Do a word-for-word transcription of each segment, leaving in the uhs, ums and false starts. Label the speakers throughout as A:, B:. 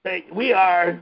A: We are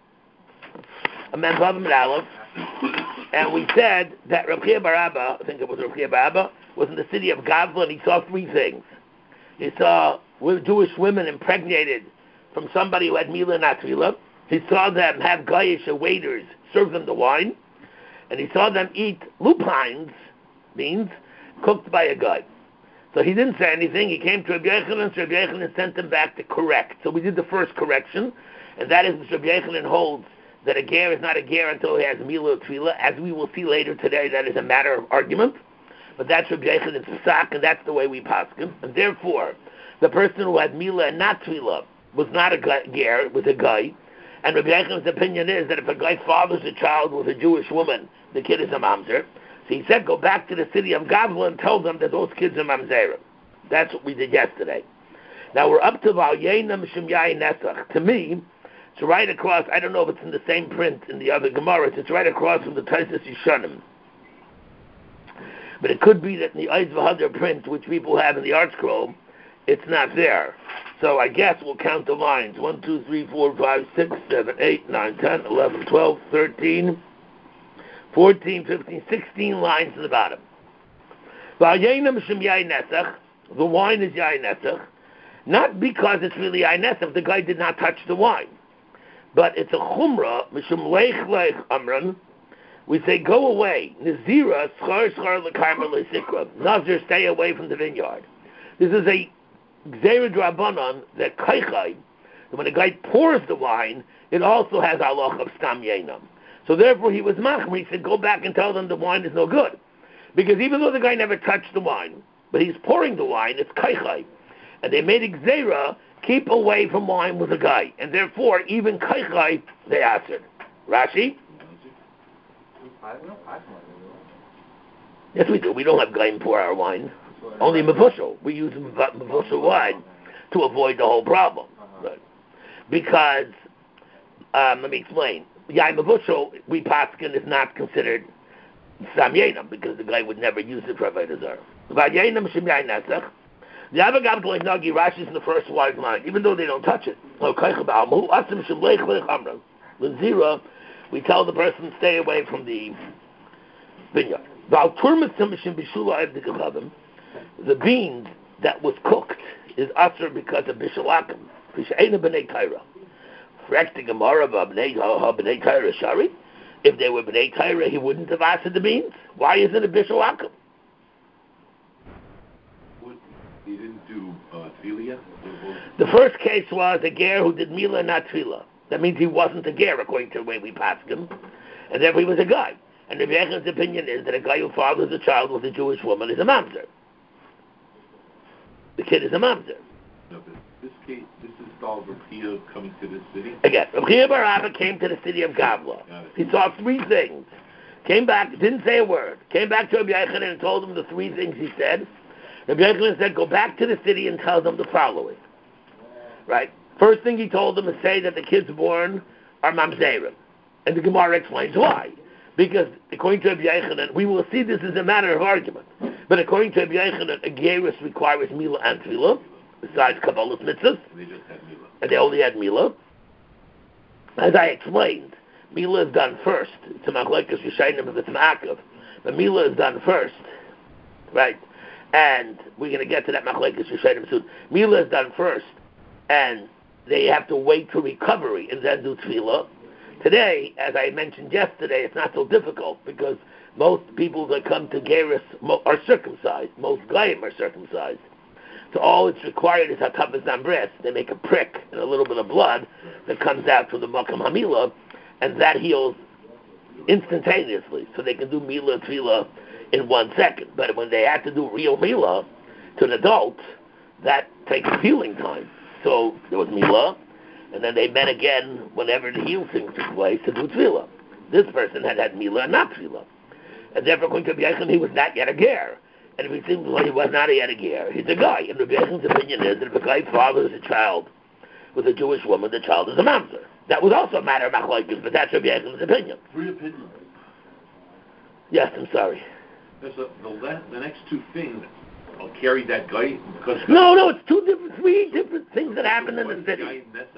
A: a man Vav and Aleph, and we said that Rav Chia bar Abba, I think it was Rav Chia bar Abba, was in the city of Gavla, and he saw three things. He saw Jewish women impregnated from somebody who had Mila not Tvila. He saw them have Gayish waiters serve them the wine, and he saw them eat lupines, beans, cooked by a guy. So he didn't say anything. He came to Rabbi Yochanan, so Rabbi Yochanan sent him back to correct. So we did the first correction, and that is that Rabbi Yochanan holds that a ger is not a ger until he has Mila or Tvila. As we will see later today, that is a matter of argument. But that's Rabbi Yochanan's psak, and that's the way we paskin. And therefore, the person who had Mila and not Tvila was not a ger, was a guy. And Rabbi Yochanan's opinion is that if a guy fathers a child with a Jewish woman, the kid is a mamzer. So he said, go back to the city of Gavla and tell them that those kids are mamzerim. That's what we did yesterday. Now we're up to Val Yenam Shem Yayin Nesach. To me, it's right across, I don't know if it's in the same print in the other Gemaras, it's right across from the Taisus Yishanim. But it could be that in the Eis V'Hadar print, which people have in the Art Scroll, it's not there. So I guess we'll count the lines. one, two, three, four, five, six, seven, eight, nine, ten, eleven, twelve, thirteen, fourteen, fifteen, sixteen lines to the bottom. The wine is Yain Nesach, not because it's really Yain Nesach, the guy did not touch the wine. But it's a chumrah, mishum leich leich amran. We say, go away. Nazira, schar schar l'karma l'sikra. Nazir, stay away from the vineyard. This is a gzeira drabanan that kaichai, when a guy pours the wine, it also has halach of stam yenam. So therefore he was machmir. He said, go back and tell them the wine is no good. Because even though the guy never touched the wine, but he's pouring the wine, it's kaichai. And they made a gzeira, keep away from wine with a guy. And therefore, even kaichai, they answered. Rashi? Yes, we do. We don't have gaim pour our wine. Only mavushal. We use mavushal wine to avoid the whole problem. Right. Because, um, let me explain. Yain mavushal, we paskin, is not considered sam yenam, because the guy would never use it for avodah zarah. But yenam shem yain nesach. The other guy like Nagi, Rashi is in the first wide line, even though they don't touch it. We tell the person stay away from the vineyard. The beans that was cooked is usher because of bishalakim. If they were b'nei Torah, he wouldn't have asked the beans. Why isn't it bishalakim?
B: He didn't do uh, tefillah?
A: The first case was a ger who did mila, not tefillah. That means he wasn't a ger, according to the way we passed him, and therefore he was a guy. And Rabbi Yochanan's opinion is that a guy who fathers a child with a Jewish woman is a mamzer. The kid is a mamzer.
B: No, but this case, this is called Rav Chia coming to this city?
A: Again, Rav Chia bar Abba came to the city of Gavla. He saw three things. Came back, didn't say a word. Came back to Rabbi Yochanan and told him the three things he said. Rabbi Yochanan said, go back to the city and tell them the following. Right? First thing he told them is say that the kids born are mamzerim. And the Gemara explains why. Because according to Rabbi Yochanan, we will see this is a matter of argument. But according to Rabbi Yochanan, a gerus requires mila and tefillah, besides Kabbalah's mitzvahs.
B: They just had mila.
A: And they only had mila. As I explained, mila is done first. It's a machlekes Yishayim if it's ma'akav. But mila is done first. Right? And we're going to get to that machlekes Yishayim soon. Mila is done first. And they have to wait for recovery and then do tefillah. Today, as I mentioned yesterday, it's not so difficult because most people that come to gerus are circumcised. Most goyim are circumcised. So all it's required is hakavas ambres. They make a prick and a little bit of blood that comes out from the makam hamila, and that heals instantaneously. So they can do mila tefillah in one second. But when they have to do real mila to an adult, that takes healing time. So there was mila, and then they met again whenever the heal thing took place to do tefillah. This person had had mila and not tefillah. And therefore, according to Rabbi Yochanan, he was not yet a ger. And if he seems like he was not yet a ger, he's a guy. And Rabbi Yochanan's opinion is that if a guy fathers a child with a Jewish woman, the child is a mamzer. That was also a matter of machlokes, but that's Rabbi Yochanan's opinion.
B: Three opinions.
A: Yes, I'm sorry.
B: The, the, the next two things, I'll carry that guy because...
A: No, no, it's two different, three different things that happened in the city.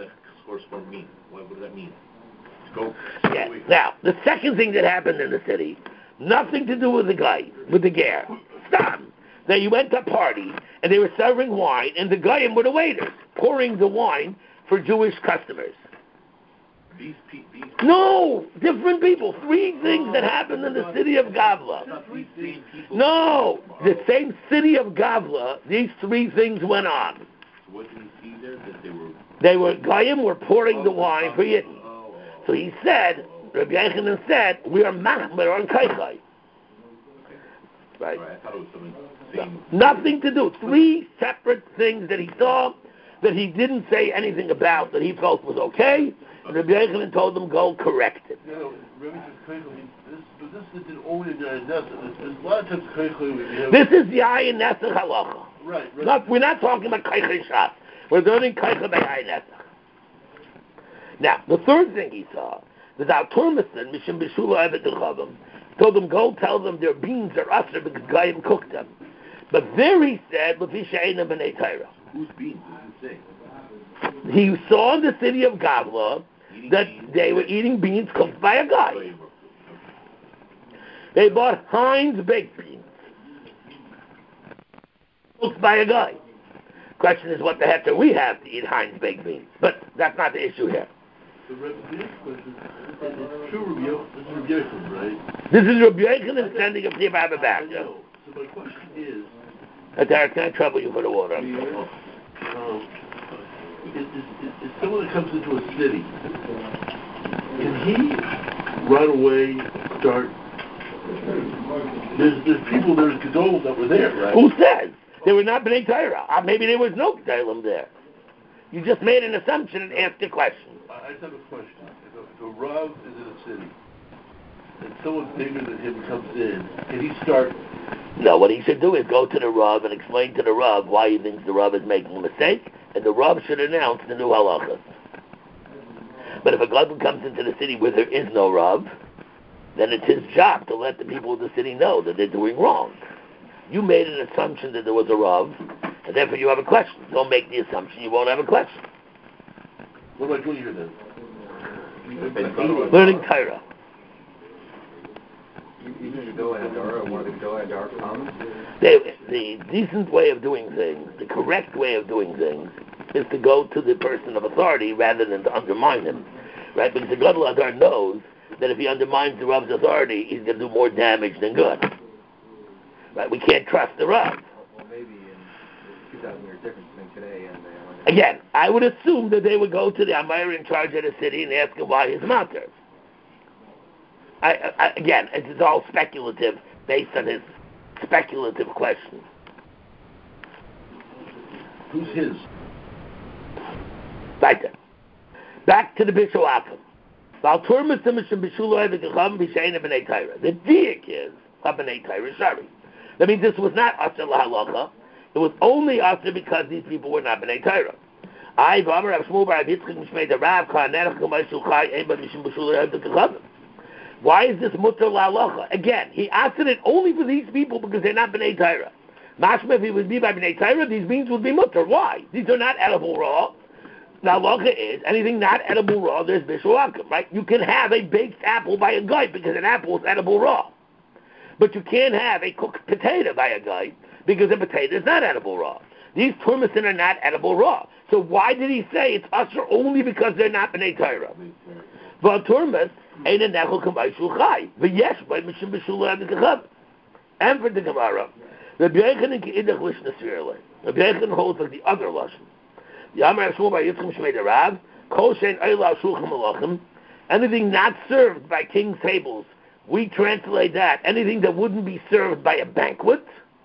B: corresponding meaning? What, what does that mean? Go.
A: Yeah. Now, the second thing that happened in the city, nothing to do with the guy, with the ger. Stop. They went to a party, and they were serving wine, and the goyim were the waiters, pouring the wine for Jewish customers.
B: These pe- these
A: No! Different people. Three things that happened in the city of Gavla.
B: Not these same people.
A: No! The same city of Gavla, these three things went on.
B: So what did he see there? That they were...
A: They were, goyim were pouring the wine for Yidden.
B: Oh, oh, oh.
A: So he said, Rabbi Yechanan said, we are machmer on kaichai. Right?
B: Sorry, I thought it was something same.
A: Nothing to do. Three separate things that he saw that he didn't say anything about that he felt was okay. And Rabbi Yechanan told them, go correct it.
C: You know, Rabbi says kaichai, this, but this is only the Nessa. There's a lot of times kaichai we have.
A: This is Yayin Nesach Halacha.
C: Right, right.
A: Not, we're not talking about kaichai shas. We're learning kaichai by Yayin Nesach. Now, the third thing he saw was our Turmison, Mishim Bishula Evet Chavim, told them, go tell them their beans are usher because Goyim cooked them. But there he said, L'fishaina b'nei Torah.
B: Whose beans? Does it say?
A: He saw in the city of Gavla
B: Eating
A: that
B: beans.
A: they were eating beans cooked by a guy. They bought Heinz baked beans cooked by a guy. Question is, what the heck do we have to eat Heinz baked beans? But that's not the issue here.
C: The Rabbi question is true, Rabbi Yochanan, this is Rabbi Yochanan, right?
A: This is Rabbi Yechanan sending a Rabbi Abba back.
C: I know. So my question is,
A: Derek, can I trouble you for the water?
C: um, is, is, is, is someone that comes into a city, can he right away start? There's there's people, there's Gedol that were there, right?
A: Who says? They were not B'nai Torah. Uh, maybe there was no Gedolim there. You just made an assumption and asked a question.
C: I just have a question. If a, if a Rav is in a city, and someone bigger than him comes in, can he start?
A: No, what he should do is go to the Rav and explain to the Rav why he thinks the Rav is making a mistake, and the Rav should announce the new halachas. But if a Gadol comes into the city where there is no Rav, then it's his job to let the people of the city know that they're doing wrong. You made an assumption that there was a Rav, and therefore you have a question. Don't make the assumption, you won't have a question.
C: What am I doing here then?
A: Learning Torah.
D: Even the Gedolei Hadar, one of the Gedolei Hadar comes.
A: The, the decent way of doing things, the correct way of doing things, is to go to the person of authority rather than to undermine him. Right? Because the Gadol Hadar knows that if he undermines the Rav's authority, he's going to do more damage than good. Right? We can't trust the Rav.
D: Well, maybe in two thousand years difference between today and the...
A: Again, I would assume that they would go to the Amir in charge of the city and ask him why he's matter. I, I, again, it's all speculative based on his speculative question.
C: Who's his?
A: Right there. Back to the Bishul Akim. The diak is B'nai Torah Shari. That means this was not Asher Lahalacha. It was only Asher because these people were not B'nai Torah. I, V'amar Rav Shmuel Bar Yitzchak Mishmei the Rav Ka'anerach K'may Shulchai Ein Ba Mishum B'Shul Yavdek. Why is this mutter la'alacha? Again, he asked it only for these people because they're not B'nai Torah. Mashma, if he would be by B'nai Torah, these beans would be mutter. Why? These are not edible raw. La'alacha is, anything not edible raw, there's bishul akim, right? You can have a baked apple by a guy because an apple is edible raw. But you can't have a cooked potato by a guy because a potato is not edible raw. These turmicin are not edible raw. So why did he say it's usher only because they're not B'nai Torah? But turmis, Ein Nechol K'may Shulchai. V'yesh by Mishum B'Shul Yavdek. And for the Gemara, Rabbi Yechanan K'idach Lishna Svirle. Rabbi Yechanan holds like the other lashon. The Amar Rav Shmuel Bar Yitzchak Mishmei the Rav, Kol Shein Oila Shulchan Malachim. Anything not served by king's tables, we translate that. Anything that wouldn't be served by a banquet.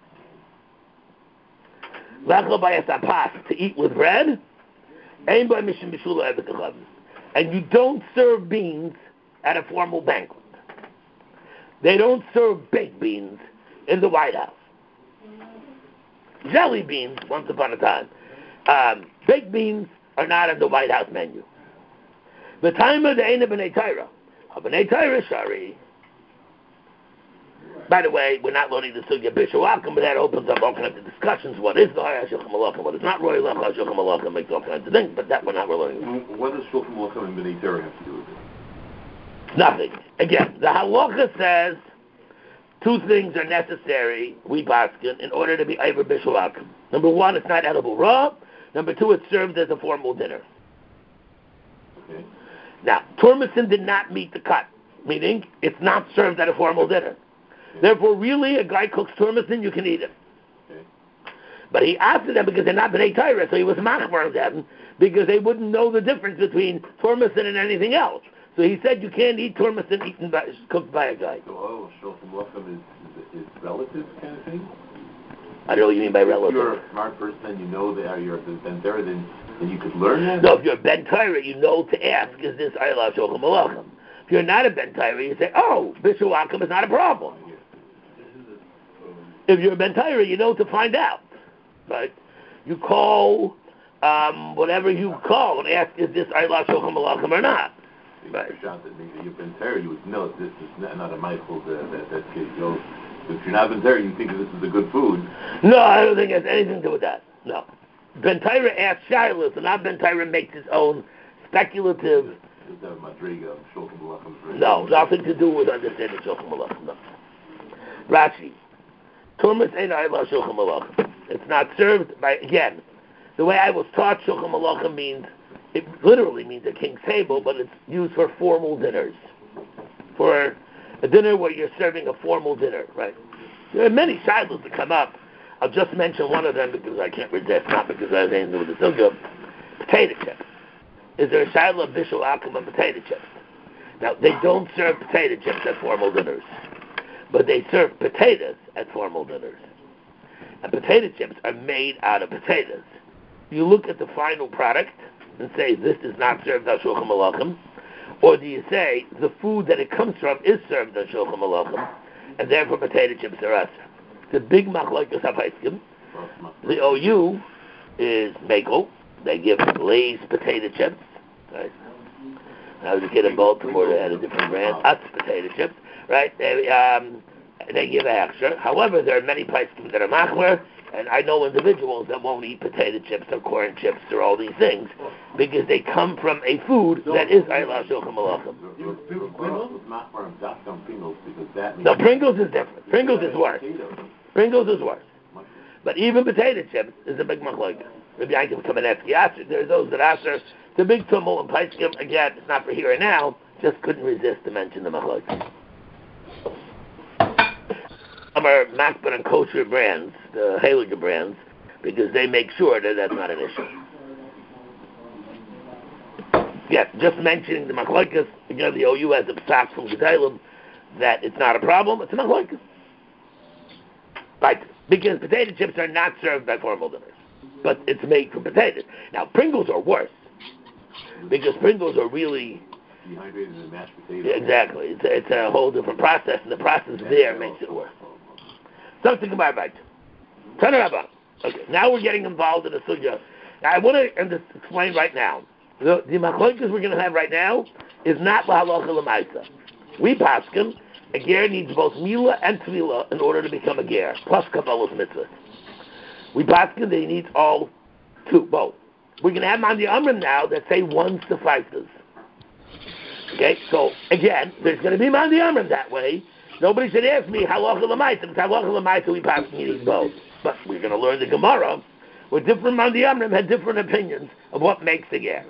A: Lachol by a tapas, to eat with bread. Ein by Mishum B'Shul Yavdek. And you don't serve beans at a formal banquet. They don't serve baked beans in the White House. Jelly beans, once upon a time. Um, baked beans are not on the White House menu. The time of the Ein B'nai Torah. B'nai Torah Shari. By the way, we're not learning the sugya b'shuakim, but that opens up all kinds of discussions. What is the Hayah Shulchan Malachim? What is not Roy Lecha Shulchan Malachim? Makes all kinds of things, but that we're not learning.
B: What does Shulchan Malachim and B'nai Torah have to do with it?
A: Nothing. Again, the halacha says two things are necessary, we paskin, in order to be Eiver b'shuakim. Number one, it's not edible raw. Number two, it's served as a formal dinner.
B: Okay.
A: Now, Turmison did not meet the cut, meaning it's not served at a formal dinner. Okay. Therefore, really, a guy cooks Turmison, you can eat it.
B: Okay.
A: But he asked them because they're not B'nai Torah, so he was machmar them because they wouldn't know the difference between Turmison and anything else. So he said you can't eat Turmison eaten by, cooked by a guy.
B: So, oh, Shulchan Malachim is, is, is relative kind of thing?
A: I don't know what you mean by relative.
B: If you're a smart person and you know that you're a Ben Torah, then, then you could learn that?
A: No, if you're a Ben Torah, you know to ask, is this Ayla Shulchan Malachim? If you're not a Ben Torah, you say, oh, B'shuakim is not a problem. If you're a Ben Torah, you know to find out. Right? You call um, whatever you call and ask, is this Ayla Shulchan Malachim or not? Right.
B: If you're Ben Torah, you would know this is not, not a Michael that, that, that kid goes. If you're not Ben Torah, you think that this is a good food.
A: No, I don't think it has anything to do with that. No. Ben Torah asks Shilas, and not Ben Torah makes his own speculative. No, nothing to do with understanding Shulchan Malachim. No. Rashi. Turmis ein Ayla Shulchan Malachim. It's not served by, again, the way I was taught Shulchan Malachim means, it literally means a king's table, but it's used for formal dinners. For a dinner where you're serving a formal dinner, right? There are many shilos that come up. I'll just mention one of them because I can't resist, not because I have anything to do with the sugya. Potato chips. Is there a shiloh of b'shuakim and potato chips? Now, they don't serve potato chips at formal dinners, but they serve potatoes at formal dinners. And potato chips are made out of potatoes. You look at the final product and say, this is not served on Shulchan Malachim, or do you say the food that it comes from is served on Shulchan Malachim, and therefore potato chips are us? The big machlokes hapaiskim. The O U is Makel. They give Lay's potato chips. Right? When I was a kid in Baltimore, they had a different brand, Utz potato chips. Right? They, um, they give extra. However, there are many paiskim that are machmer, and I know individuals that won't eat potato chips or corn chips or all these things because they come from a food that is Ayla Shulchan Malachim. No, Pringles is different. Pringles is worse. Pringles is worse. But even potato chips is a big machlokes. Maybe I can become an Kamenetsky. There are those that answer the big tumult and paiskim. Again, it's not for here and now. Just couldn't resist to mention the machlokes. Some are makbar and kosher brands, the Heilige brands, because they make sure that that's not an issue. Yeah, just mentioning the machlokes, again, the O U has a psak from Gedalim that it's not a problem, it's a machlokes. Right, because potato chips are not served by formal dinners, but it's made from potatoes. Now, Pringles are worse, because Pringles are really
B: dehydrated and mashed potatoes.
A: Yeah, exactly. It's a, it's a whole different process, and the process there makes it worse. Something about right. Turn it up. Okay, now we're getting involved in the sugya. Now, I want to explain right now. The, the machlokes we're going to have right now is not lahalacha l'maisa. We paskin, a ger needs both mila and tvila in order to become a ger, plus kabbalas mitzvah. We paskin that he needs all two, both. We're going to have mandi amrim now that say one suffices. Okay, so again, there's going to be mandi amrim that way. Nobody should ask me halacha l'maisa, because halacha l'maisa we paskin you need both. But we're going to learn the Gemara, where different mandi amrim had different opinions of what makes a ger.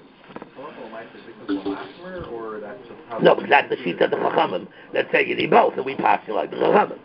A: No, because that's the sheet of the Chachamim that say you need both, and we pass you like the Chachamim.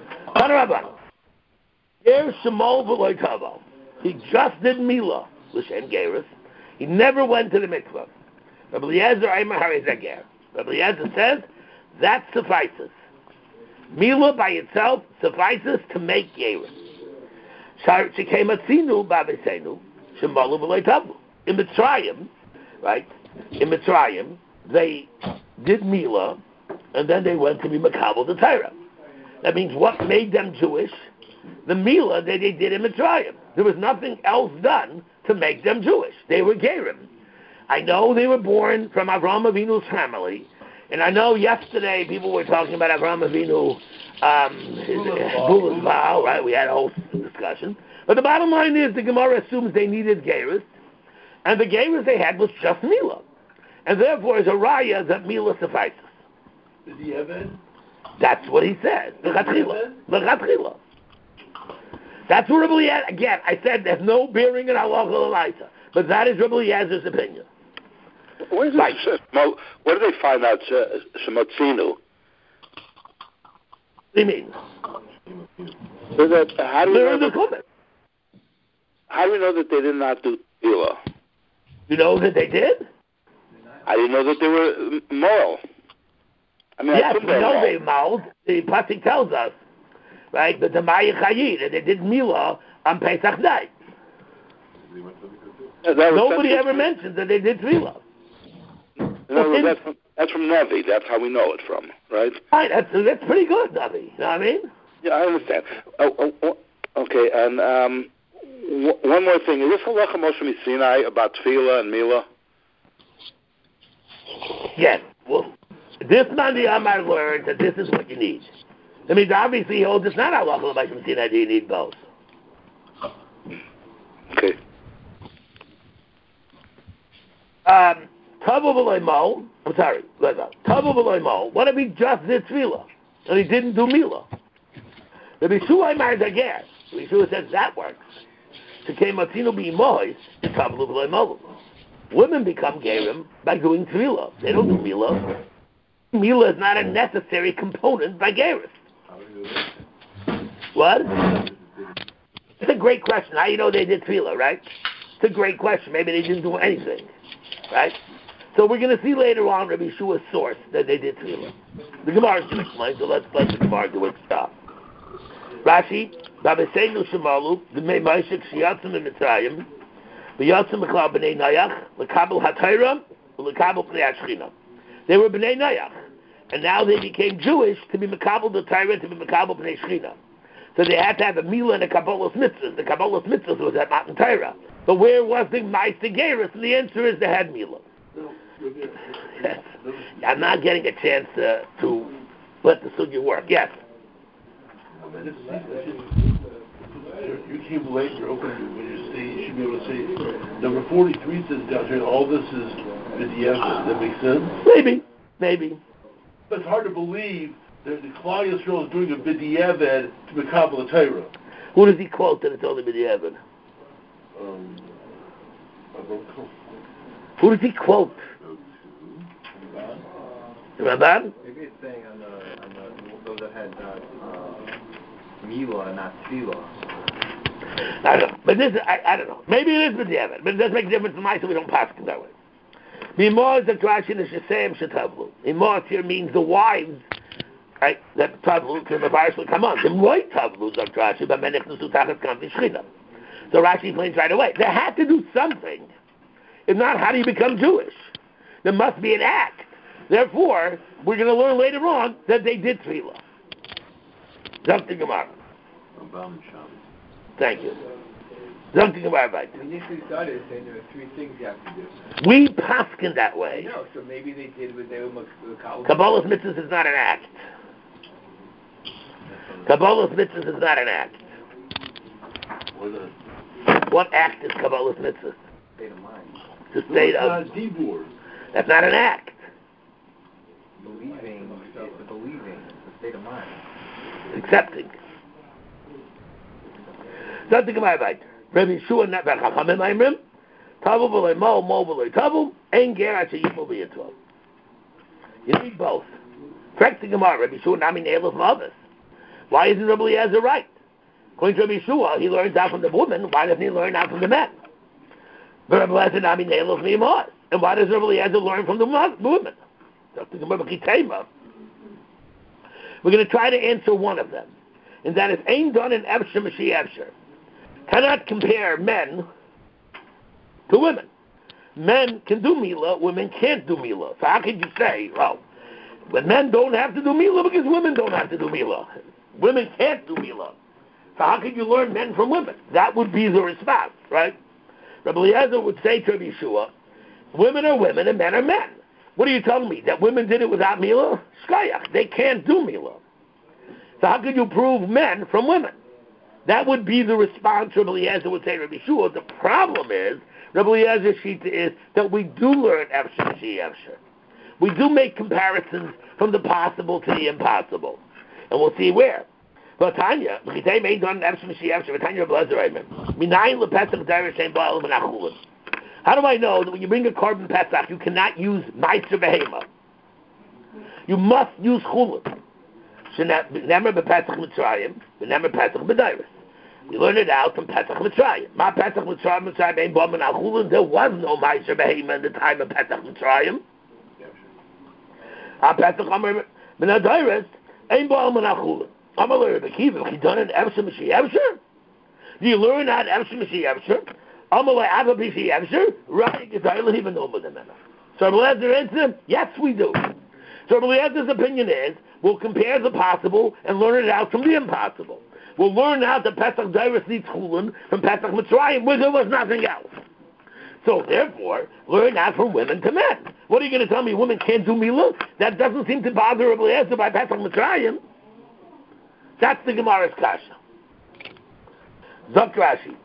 A: Ger Shemol v'loy tavo. He just did Mila, l'shem Geras. He never went to the mikvah. Rabbi Eliezer Aimer Harizeh Ger. Rabbi Eliezer says that suffices. Mila by itself suffices to make Geras. Shekei Matzinu b'Aviseinu Shemol v'loy tavo. In Mitzrayim, right? In Mitzrayim, they did Mila, and then they went to be Makabel the Torah. That means what made them Jewish? The Mila that they did in Mitzrayim. There was nothing else done to make them Jewish. They were Gerim. I know they were born from Avraham Avinu's family, And I know yesterday people were talking about Avraham Avinu, um, his Bulas vow, right? We had a whole discussion. But the bottom line is the Gemara assumes they needed Gerus, and the Gerus they had was just Mila. And therefore, it's a raya that Mila suffices.
C: Is he Evan?
A: That's what he said. L'chatchila. L'chatchila. That's what Rabbi Eliezer, again, I said there's no bearing in halacha l'laisa, but that is Rabbi Eliezer's opinion.
E: Where did,
A: right.
E: Shemo, where did they find out Shemotzinu?
A: What do you mean?
E: So that, how do we
A: They're
E: know
A: in the
E: that, how do we know that they did not do Mila?
A: You know that they did?
E: I didn't know that they were moral. I mean,
A: yes,
E: I
A: we know they mold. The Pasuk tells us, right? But the Maya Chayid, and they did Mila on Pesach night.
E: Yeah,
A: Nobody ever mentioned that they did Mila.
E: No, that's, from, that's from Navi. That's how we know it from, right?
A: Right, that's, that's pretty good, Navi. You know what I mean?
E: Yeah, I understand. Oh, oh, oh, okay, and um, w- one more thing. Is this halacha Moshe Sinai about Tefillah and Mila?
A: Yes. Well, this Mandi Amar learned that this is what you need. I mean, obviously, he holds it's not halacha Moshe Sinai. You need both.
E: Okay.
A: Um. Tavu v'loy mo. I'm sorry. Tavu v'loy mo. What if he just did tefillah and he didn't do mila? The Bishua Mar Zager. The Bishua says that works. To came Matzino b'imois. Tavu v'loy mo. Women become gerim by doing tefillah. They don't do mila. Mila is not a necessary component by gerim. What? It's a great question. How you know they did tefillah, right? It's a great question. Maybe they didn't do anything, right? So we're going to see later on Rabbi Shua's source that they did tefillah. The Gemara is going to explain, so let's let the Gemara do its job. Rashi, Babeseinu Shemalu, B'mei Ma'ishik Shiyatzim in Mitzrayim, B'yatzim B'klal B'nei Nayach, L'kabel HaTorah, L'kabel Pnei HaShechina. They were B'nei Nayach, and now they became Jewish to be Mekabel the Torah, to be Mekabel Pnei Shechina. So they had to have a Mila and a Kabbalah Mitzvahs. The Kabbalah Mitzvahs was at Matan Torah. But where was the Ma'aseh Gerus? And the answer is they had Mila. Yes. I'm not getting a chance uh, to let the sugya work. Yes.
C: You came late. You're open when you say you should be able to say number forty-three says down here. All this is b'diavad. That makes sense.
A: Maybe, maybe.
C: But it's hard to believe that the Klal Yisrael is doing a b'diavad to Mekabel Torah.
A: Who does he quote that it's only b'diavad?
C: Um, I don't know.
A: Who does he quote? Ramban?
D: Maybe it's saying on the, on the those that had uh, uh, Mila, not Tefillah.
A: I don't know. But this is, I, I don't know. Maybe it is b'diavad, but it does make a difference to my, so we don't pass it that way. Mimor is the Rashi is Shesem Shetavlu. Mimor here means the wives, right? That Tavlu to the virus will come on. The right Tavlu is Rashi, but Menech Nusu Tachat Kam V'Shchina. So Rashi explains right away. They had to do something. If not, how do you become Jewish? There must be an act. Therefore, we're going to learn later on that they did tefillah. Zok the Gemara. Thank you. Zok the Gemara. Right.
D: We initially started saying there are three things you have to do.
A: We paskin that way.
D: No, so maybe they did what they were Kabbalah's
A: Kabbalah's mitzvahs is not an act. Kabbalah's mitzvahs is not an act. What act is Kabbalah's mitzvahs?
D: state of mind.
A: It's a state
C: no,
A: of.
C: Not
A: that's not an act.
D: Believing, so the believing, the state of mind.
A: Accepting. Something Gemara right. Rabbi Shua not back. Chachamim Aimrim. Tavu v'loy mo, mo v'loy tavu. Ein ger at sheyimu v'yitov. You need both. Correct the Gemara. Rabbi Shua nami ne'eluf ma'avis. Why isn't Rabbi Eliezer right? According to Rabbi Shua, he learns out from the woman. Why doesn't he learn out from the men? But Rabbi Eliezer nami ne'eluf ma'imah. And why does Rabbi Eliezer learn from the woman? We're going to try to answer one of them, and that is Ein Don and Efsher Mashi Efsher. Cannot compare men to women. Men can do Mila, women can't do Mila. So how could you say, well, when men don't have to do Mila because women don't have to do Mila? Women can't do Mila. So how could you learn men from women? That would be the response, right? Rabbi Eliezer would say to Rabbi Yeshua, women are women and men are men. What are you telling me? That women did it without Mila? Shkayach. They can't do Mila. So how could you prove men from women? That would be the response Rabbi Eliezer would say to Rabbi Shua. The problem is, Rabbi Eliezer's shita is that we do learn Efsher Mashi Efsher. We do make comparisons from the possible to the impossible. And we'll see where. But Tanya, how do I know that when you bring a korban Pesach, you cannot use Meiser Behema? You must use Chulun. Never Pesach Mitzrayim, never Pesach B'Dairis. We learn it out from Pesach Mitzrayim. Ma Pesach Mitzrayim, Mitzrayim Ein Bom and Chulun. There was no Meiser Behema in the time of Pesach Mitzrayim. Ha Pesach Amar B'Dairis Ein Bom and Chulun. Amar Rabbi Akiva, he done an Efsher Mashi Efsher. Do you learn that Efsher Mashi Efsher? Amar Abba Bishi Efsher. Right? Gedayla even know more than that. So Rabbi Eliezer answered, yes, we do. So Rabbi Eliezer's opinion is, we'll compare the possible and learn it out from the impossible. We'll learn out that Pesach Dairis needs Chulun from Pesach Mitzrayim, where there was nothing else. So therefore, learn out from women to men. What are you going to tell me? Women can't do Milah? That doesn't seem to bother Rabbi Eliezer by Pesach Mitzrayim. That's the Gemara's kasha. Zok Rashi.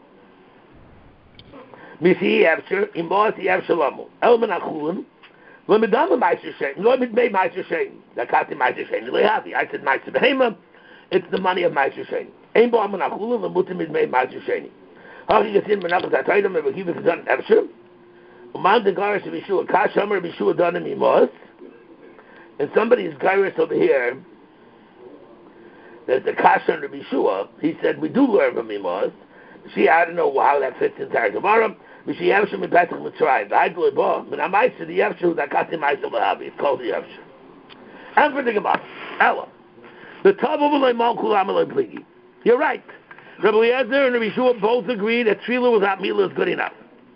A: Misi Yevsher, Imos Yevsher Lamu. Elman Achulun. Lemedama Meiser Shein. Lemed Mei Meiser Shein. Zakati Meiser Shein. Lehavi. I said Meiser Behema. It's the money of Meiser Shein. Ein Bo Elman Achulun. Lemutim Mei Meiser Shein. Hachi Yasin Menachat HaTaydim. Rebbe Kiva Kazan Evsher. Uman de Garis of Yeshua. Kash Hamar Yeshua Danim Imos. And somebody's Garis over here. There's the Kasha and Rabbi Shua. He said, we do learn from Imaz. See, I don't know how that fits into our Gemara. We see Yevsher in Pesach Mitzrayim. I do it, but when I'm the Yevsher, who's Akati Ma'aseh L'Havi. It's called the Yevsher. And for the Gemara, Ella. The Tavu V'lei Malkul Amalei Pligi. You're right. Rabbi Eliezer and Rabbi Shua both agree that Tefillah without Mila is good enough.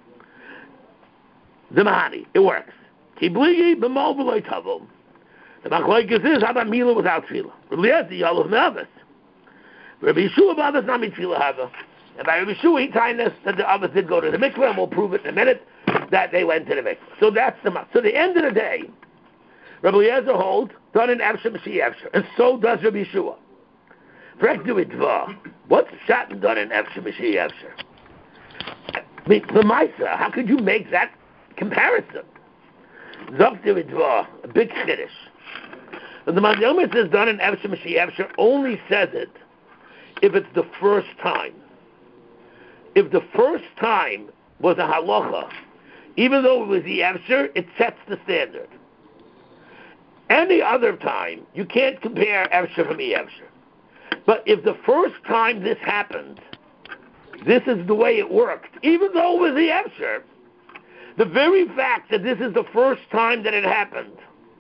A: The Mahani. It works. Ki Pligi B'mol V'lei Tavu. The machlokes is, how about Mila without Tefillah? Rabbi Eliezer, Yalav Me'avas. Rabbi Yeshua about us, not me Tefillah Hava. And by Rabbi Yeshua, he telling us that the others did go to the mikveh, and we'll prove it in a minute, that they went to the mikveh. So that's the So the end of the day, Rabbi Eliezer holds, done in Efsher Mashi Efsher, and so does Rabbi Yeshua. Frek du itva. What's shot and done in Efsher Mashi Efsher? I mean, the Maisa, how could you make that comparison? Zok du itva, a big chiddush. But the Manyomis is done in Efsher Mashi Efsher only says it if it's the first time. If the first time was a halacha, even though it was the Efsher, it sets the standard. Any other time, you can't compare Efsher from the Efsher. But if the first time this happened, this is the way it worked, even though it was the Efsher, the very fact that this is the first time that it happened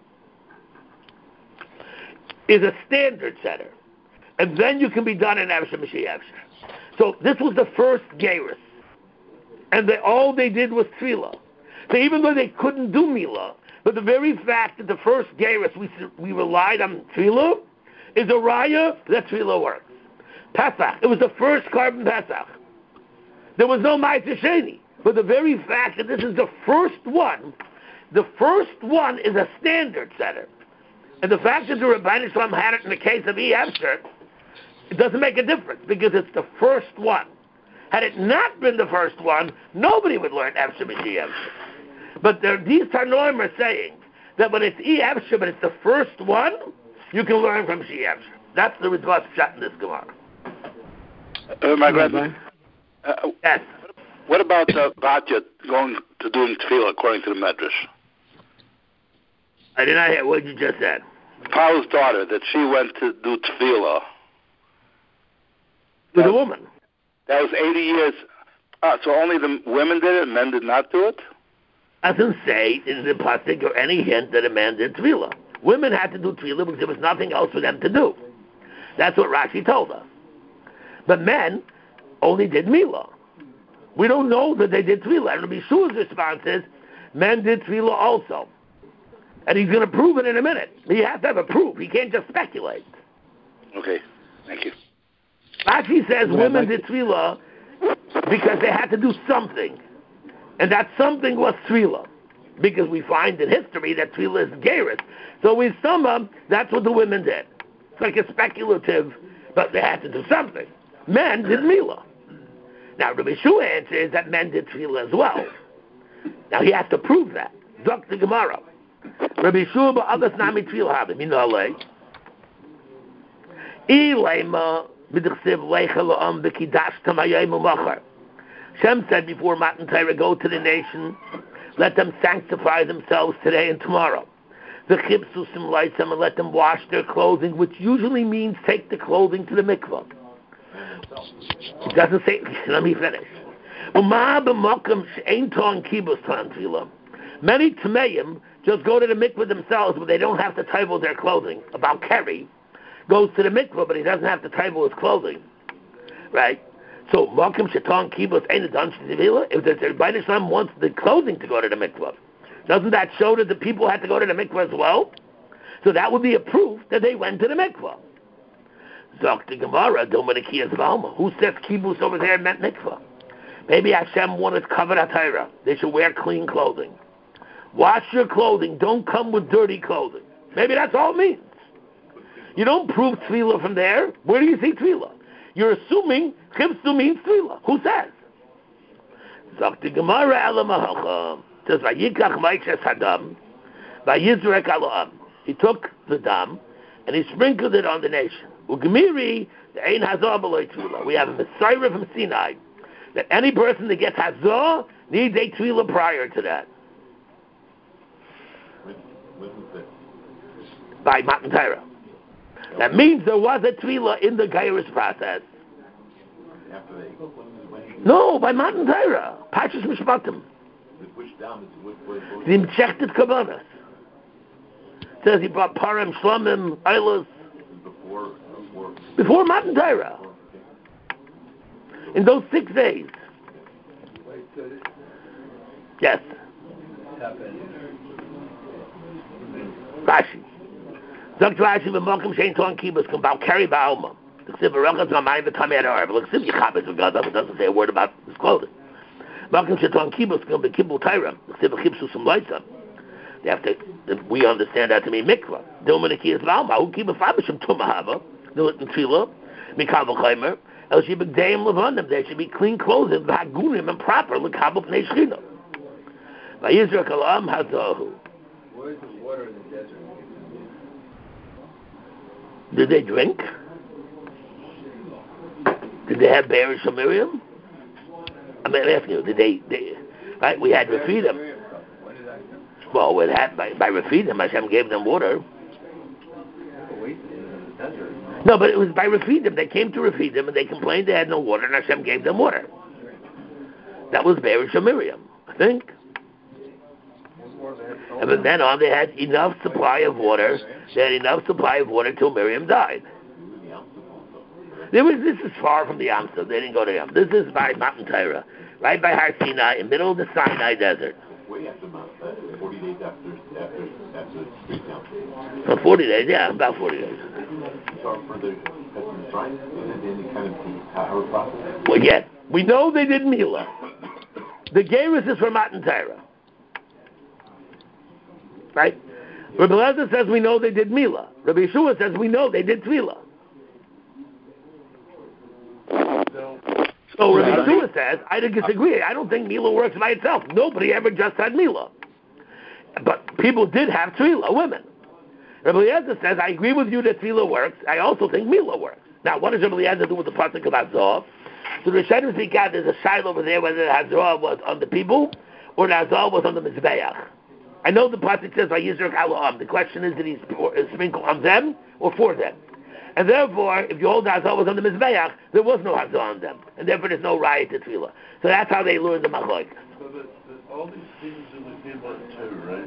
A: is a standard setter. And then you can be done in Efsher Mashi Efsher. So this was the first Geirus. And they, all they did was Tefillah. So even though they couldn't do Milah, but the very fact that the first Geirus, we, we relied on Tefillah, is a raya that Tefillah works. Pesach, it was the first korban Pesach. There was no Ma'aser Sheni. But the very fact that this is the first one, the first one is a standard setter. And the fact that the Rabbeinu Shalom had it in the case of E. Efsher, it doesn't make a difference because it's the first one. Had it not been the first one, nobody would learn Efsher Mashi Efsher. But there, these Tanoim are saying that when it's E. Efsher, but it's the first one, you can learn from She Efsher. That's the Ritva shot in this Gemara.
E: Uh, my grandson. Uh,
A: yes.
E: What about uh, Batya going to doing Tefillah according to the Medrash?
A: I did not hear what you just said.
E: Paul's daughter, that she went to do Tefillah.
A: With a woman.
E: That was eighty years. Uh, so only the women did it, men did not do it?
A: Doesn't say in the pasuk or any hint that a man did Tefillah. Women had to do Tefillah because there was nothing else for them to do. That's what Rashi told us. But men only did Milah. We don't know that they did Tefillah. And Rabbi Shua's response is, men did Tefillah also. And he's going to prove it in a minute. He has to have a proof. He can't just speculate.
E: Okay, thank you.
A: Rashi says women did Tefillah because they had to do something. And that something was Tefillah. because we find in history that tefillah is gerus. So we summa, that's what the women did. It's like a speculative, but they had to do something. Men did milah. Now Rabbi Shua answers that men did tefillah as well. Now he has to prove that. Zok the Gemara. Rabbi Shua ba'adas nami tefillah havim minalei. Ilema b'dichsiv leicha la'am b'kidash tamayim u'machar. Shem said before Matan Torah, go to the nation, let them sanctify themselves today and tomorrow. The chipsusim lights them and let them wash their clothing, which usually means take the clothing to the mikvah. It doesn't say. Let me finish. Many Tameim just go to the mikvah themselves, but they don't have to table their clothing. About Kerry goes to the mikvah, but he doesn't have to table his clothing, right? So Malkim Shaitan Kibbutz ain't a dunch tefillah. If the Rebbeinu Shalom wants the clothing to go to the mikvah, doesn't that show that the people had to go to the mikvah as well? So that would be a proof that they went to the mikvah. Zok the Gemara, Dominikiyas Valma. Who says kibbutz over there meant mikvah? Maybe Hashem wanted covered atayra. They should wear clean clothing. Wash your clothing. Don't come with dirty clothing. Maybe that's all it means. You don't prove tefillah from there. Where do you see tefillah? You're assuming chibsu means tefillah. Who says? Zok the Gemara Elamahacham. Says Vayikach Maiches Hadam Vayizrek Alam. He took the dam and he sprinkled it on the nation. Ugemiri the Ein Hazah B'Loi Tefillah. We have a Messiah from Sinai that any person that gets Hazah needs a tefillah prior to that.
B: When, when was that?
A: By Matan Torah. That means there was a tefillah in the Gairis process.
B: After they, when he,
A: No, by Matan Torah. Pashas Mishpatim.
B: which dam is what, what, what,
A: The Imchechtet Kabbanas. Says he brought Param, Shlomim, Eilos.
B: before, before,
A: Before Matan Torah. In those six days. Yes. Rashi. Zok Rashi v'mokim shein toan kibbutz k'mbal keri ba'alma. The Ksiv v'rochas v'amayim v'tamei adar. But the Ksiv yichabes v'gadam. It doesn't say a word about his clothing. Mokim shein toan kibbutz k'mbal kibbul Torah. The Ksiv v'chibsu some lights. They have to. We understand that to mean mikvah. Dominikiyas v'alma. Who kibbutz fabishim tumahava. Do it in tefillah. Mikal v'chaymer. El shibik deim levanim. There should be clean clothing, v'hagunim and proper l'kabel pnei shchina. V'yizrak alam hazahu.
D: Where's the water in the desert?
A: Did they drink? Did they have Be'er Miriam? I mean, I'm asking you, did they, they right, we had Refidim.
D: When did that come?
A: Well, it had, by, by Refidim, Hashem gave them water.
D: Wait, in the desert.
A: No, but it was by Refidim. They came to Refidim and they complained they had no water, and Hashem gave them water. That was Be'er Miriam, I think. And from then on, they had enough supply of water. They had enough supply of water till Miriam died. There was, this is far from the Yamsuf. They didn't go to Yam. This is by Matan Torah, right by Har Sinai, in the middle of the Sinai desert.
B: way after Mount, forty days after, after, after the street council.
A: Oh, forty days, yeah, about forty days.
B: So for the Pesach Shrine, and then kind of how it process?
A: Well, yes, we know they did Milah. The Gerus is for Matan Torah. Right? Rabbi Elazar says we know they did Milah. Rabbi Yeshua says we know they did Tefillah. So Rabbi Yeshua says, I disagree. I don't think Milah works by itself. Nobody ever just had Milah. But people did have Tefillah, women. Rabbi Elazar says, I agree with you that Tefillah works. I also think Milah works. Now, what does Rabbi Elazar do with the pasuk of Hazor? So the Rishonim speak out, there's a shiloh over there whether the Hazor was on the people or the Hazor was on the Mizbeach. I know the pasuk says by Yisrael Elohim. The question is, did he sprinkle on them or for them? And therefore, if you hold the Hazor was on the Mizbeach, there was no Hazor on them, and therefore there's no riot to Tefillah. So that's how they learned the Machlok.
C: So the, the, all these things in the Name on Torah,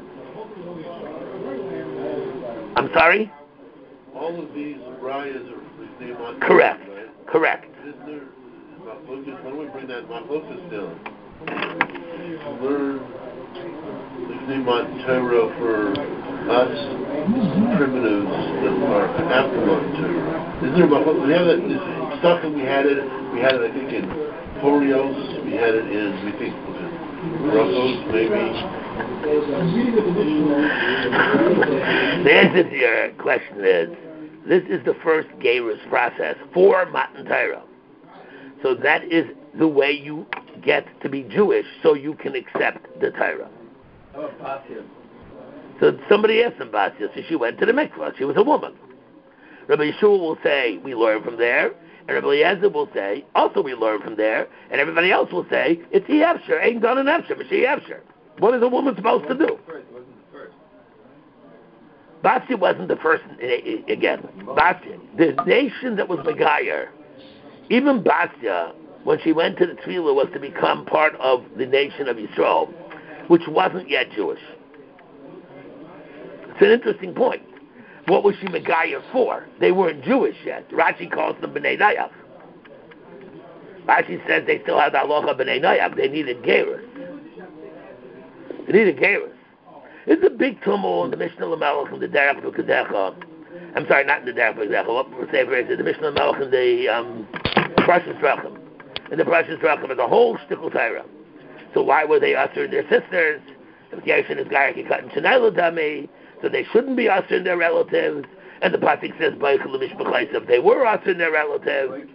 C: right?
A: I'm sorry?
C: All of these rayas are Name on Torah,
A: Correct.
C: right?
A: Correct.
C: Isn't there Machlokas? Why don't we bring that Machlokas down? Learn the Name on Torah for us primitives that are after on Torah. Isn't there Machlokas? We have that this stuff that we had it. We had it, I think, in Horios. We had it in, we think, was it Brachos, maybe.
A: The answer to your question is, this is the first Geirus process for Matan Torah. So that is the way you get to be Jewish, so you can accept the Torah.
D: How about Basia?
A: So somebody asked him Basia, so she went to the mikvah. She was a woman. Rabbi Yeshua will say, we learn from there, and Rabbi Eliezer will say, also we learn from there, and everybody else will say, it's the Efsher, ain't done an Efsher, but she Efsher. What is a woman supposed to do? Basia wasn't the first, again, Basia, the nation that was Megayer, even Basia, when she went to the Tefillah, was to become part of the nation of Yisrael, which wasn't yet Jewish. It's an interesting point. What was she Megayer for? They weren't Jewish yet. Rashi calls them B'nai Noach. Rashi says they still had the halacha B'nai Noach. They needed Gerus. They needed Gerus. It's a big tumult in the Mishnah L'Melech and the Derech V'Kadecha. I'm sorry, not in the Derech V'Kadecha. What we're saying is the Mishnah L'Melech and the um, Precious Drachim. And the Precious Drachim is a whole shtickle Torah. So why were they usher their sisters? If Gersh and his guy can cut in Shenayla Dami, so they shouldn't be usher their relatives. And the pasuk says, if they were usher their relatives,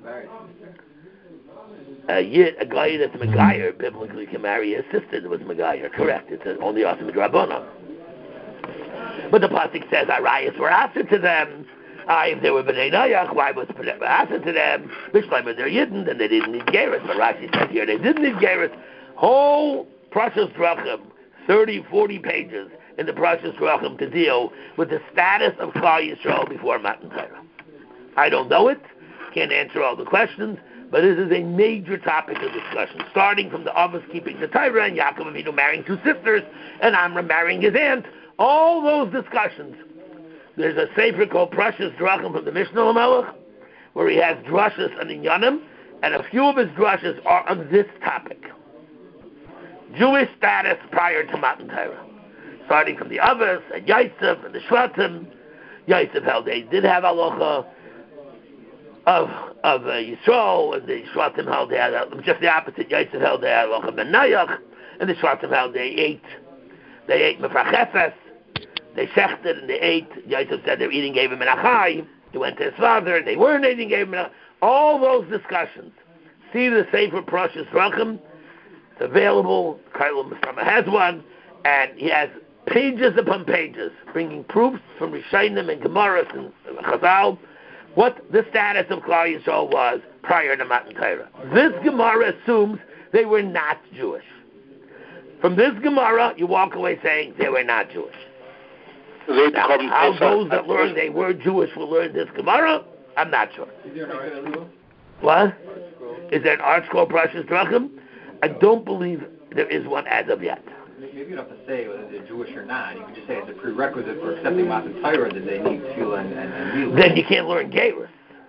A: a yid, a guy that's Megayer, biblically can marry his sister that was Megayer. Correct. It's only usher midrabanan. But the pasuk says, Arayas were usher to them. Uh, if they were B'nai Noach, why was usher to them? Bishleim they're Yidden, then they didn't need Gerus. But Rashi says here, they didn't need Gerus. Whole Precious Drachim, thirty, forty pages in the Precious Drachim to deal with the status of Klal Yisrael before Matan Torah. I don't know it, can't answer all the questions, but this is a major topic of discussion, starting from the Avos keeping the Torah and Yaakov Avinu marrying two sisters and Amram marrying his aunt. All those discussions. There's a sefer called Precious Drachim from the Mishnah L'Melech, where he has drushes on Inyanim, and a few of his drushes are on this topic. Jewish status prior to Matan Torah. Starting from the Avos and Yosef and the Shvatim. Yosef held they did have halacha of of uh, Yisrael, and the Shvatim held they had uh, just the opposite. Yosef held they had halacha ben Noach, and the Shvatim held they ate they ate mefrachefes. They shechted and they ate. Yosef said their eating gave him an achai. He went to his father. They weren't eating, gave him an achai. All those discussions. See the Sefer Precious Drachim. It's available. Kailam Musama has one, and he has pages upon pages, bringing proofs from Rishonim and Gemaras and Chazal, what the status of Klal Yisrael was prior to Matan Torah. This Gemara assumes they were not Jewish. From this Gemara, you walk away saying they were not Jewish. Now, how those that learn they were Jewish will learn this Gemara, I'm not sure.
D: Is there an article?
A: What? Is there an art called Precious Drachim? I don't believe there is one as of yet.
D: Maybe you don't have to say whether they're Jewish or not. You could just say it's a prerequisite for accepting Matan Torah that they need tefillah and, and, and milah.
A: Then you can't learn Gerus.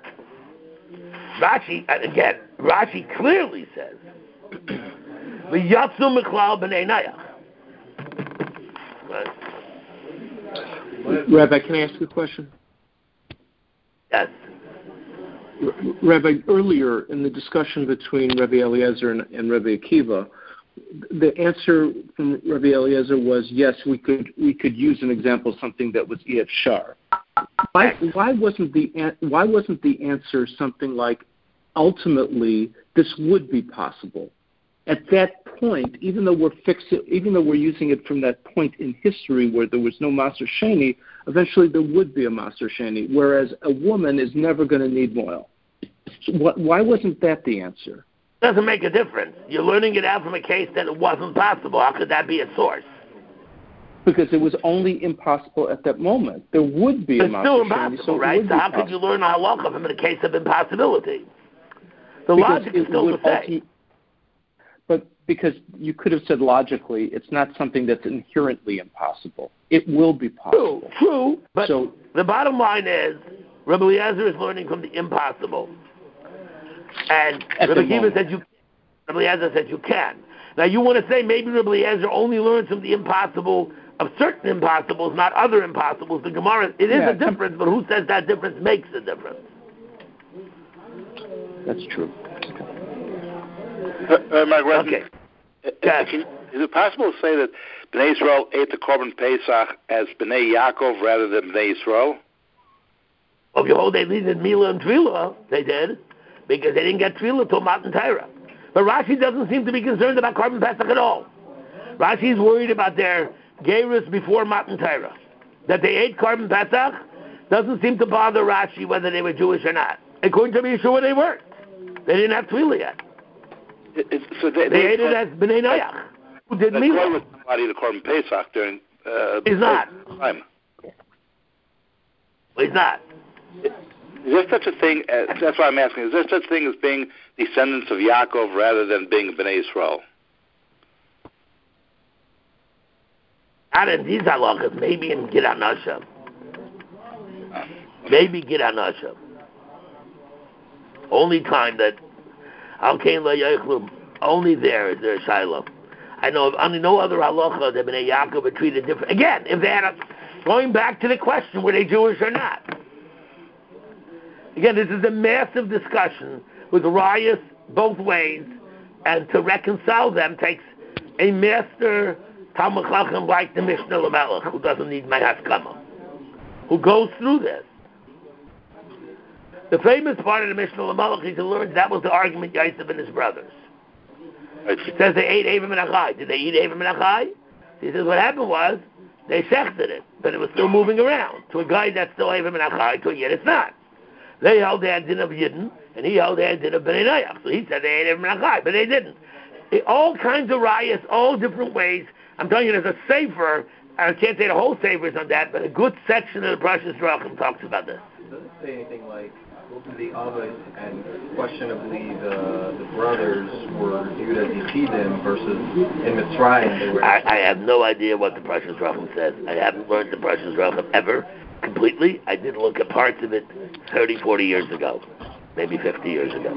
A: Rashi, and again, Rashi clearly says, "V'yatzu miklal b'nei Noach."
F: Rabbi, can I ask you a question?
A: Yes.
F: Rabbi, earlier in the discussion between Rabbi Eliezer and, and Rabbi Akiva, the answer from Rabbi Eliezer was yes, we could we could use an example of something that was E F Shar. Why, why wasn't the why wasn't the answer something like ultimately this would be possible? At that point, even though we're fixed, even though we're using it from that point in history where there was no Maser Sheni, eventually there would be a Maser Sheni, whereas a woman is never going to need moil. So what, why wasn't that the answer?
A: Doesn't make a difference. You're learning it out from a case that it wasn't possible. How could that be a source?
F: Because it was only impossible at that moment. There would be
A: but
F: a Maser
A: It's still
F: Sheni,
A: impossible,
F: so
A: right? So how
F: possible.
A: could you learn a halacha from in a case of impossibility? The
F: because
A: logic is still the same.
F: Ulti- but because you could have said logically, it's not something that's inherently impossible. It will be possible.
A: True, true. But
F: so,
A: the bottom line is, Rabbi Eliezer is learning from the impossible. And Rabbi Akiva said you Rabbi Eliezer said you can. Now you want to say maybe Rabbi Eliezer only learns from the impossible of certain impossibles, not other impossibles. The Gemara, it is
F: yeah,
A: a difference, but who says that difference makes a difference?
F: That's true.
E: Uh, uh, my question,
A: Okay.
E: uh,
A: Yes.
E: can, is it possible to say that Bnei Israel ate the Korban Pesach as Bnei Yaakov rather than Bnei Israel?
A: Well, if you hold they needed Mila and Tefillah, they did, because they didn't get Tefillah till Matan Torah. But Rashi doesn't seem to be concerned about Korban Pesach at all. Rashi's worried about their Geirus before Matan Torah. That they ate Korban Pesach doesn't seem to bother Rashi whether they were Jewish or not. According to Yeshua, they weren't. They didn't have Tefillah yet.
E: It, it, so they,
A: they,
E: they
A: ate it as Bnei Noach, who did Mila.
E: was somebody the Korban Pesach during uh,
A: He's not.
E: time.
A: Well, he's not.
E: Is there such a thing, as, that's why I'm asking, is there such a thing as being descendants of Yaakov rather than being Bnei Israel?
A: Not in these halachas, maybe in Gid HaNashim. Maybe Gid HaNashim. Only time that Al Kain La Yechlu, only there is there a Shiloh. I know of only no other halacha that Bnei Yaakov are treated different. Again, if they had a, going back to the question, were they Jewish or not? Again, this is a massive discussion with rayas both ways, and to reconcile them takes a master Talmud Chacham like the Mishnah Lamelech, who doesn't need my haskama, who goes through this. The famous part of the Mishnah Lamelech is to learn that was the argument Yosef and his brothers. It says they ate Avim and Achai. Did they eat Avim and Achai? He says what happened was they shechted it, but it was still moving around. To a guy that's still Avim and Achai, to a yet it's not. They held they had din of Yidden, and he held they had din of Bnei Noach. So he said they ate Avim and Achai, but they didn't. It, all kinds of rayas, all different ways. I'm telling you, there's a sefer, I can't say the whole sefer is on that, but a good section of the Parashas Drachim talks about this.
D: It doesn't say anything like the Avos and questionably the the brothers were viewed as Yechidim versus in Mitzrayim they were.
A: I, I have no idea what the Parashas Drachim says. I haven't learned the Parashas Drachim ever completely. I did look at parts of it thirty, forty years ago, maybe fifty years ago.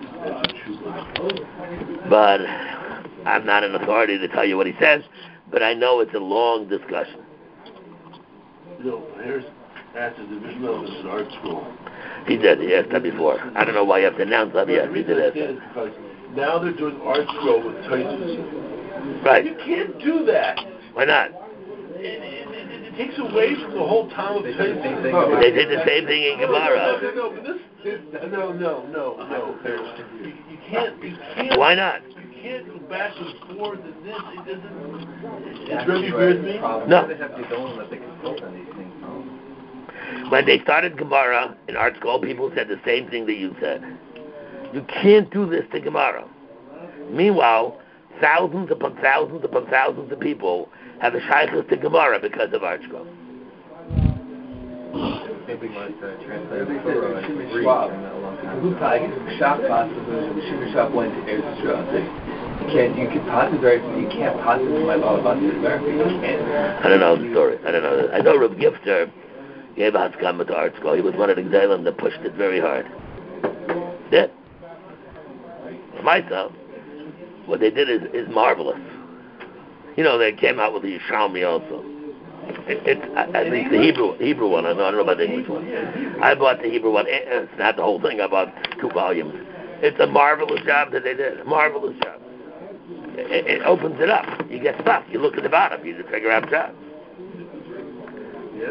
A: But I'm not an authority to tell you what he says, but I know it's a long discussion.
C: You know, here's after the Mishnah was an art school.
A: He did. He asked that before. I don't know why you have to announce that. Yes, he did ask that.
C: Because now they're doing art school with Tosfos.
A: Right.
C: You can't do that.
A: Why not?
C: It, it, it, it takes away from the whole time of Tosfos.
A: They did the same thing in Gemara.
C: No, no, no, but this, this, no, no, no, no. You, you can't. You can't.
A: Why not?
C: You can't go back and forth and this. It doesn't. It's really weird me.
A: No.
D: They have the Gedolim that they consult on these things.
A: When they started Gemara in art school, people said the same thing that you said. You can't do this to Gemara. Meanwhile, thousands upon thousands upon thousands of people have a shaykhus to Gemara because of art school.
D: Maybe like uh, translate the Torah and Greek a long time ago. Can't you can possibly you can't possibly my law about America. You can't.
A: I don't know the story. I don't know. I know Rav Gifter gave Haskama to art school. He was one of the Gzeilim that pushed it very hard. Did. Myself, what they did is, is marvelous. You know, they came out with the Yishalmi also. It, it, at least the Hebrew Hebrew one. I don't know about the English one. I bought the Hebrew one. It's not the whole thing. I bought two volumes. It's a marvelous job that they did. A marvelous job. It, it opens it up. You get stuck. You look at the bottom. You just figure out jobs.
C: Yeah.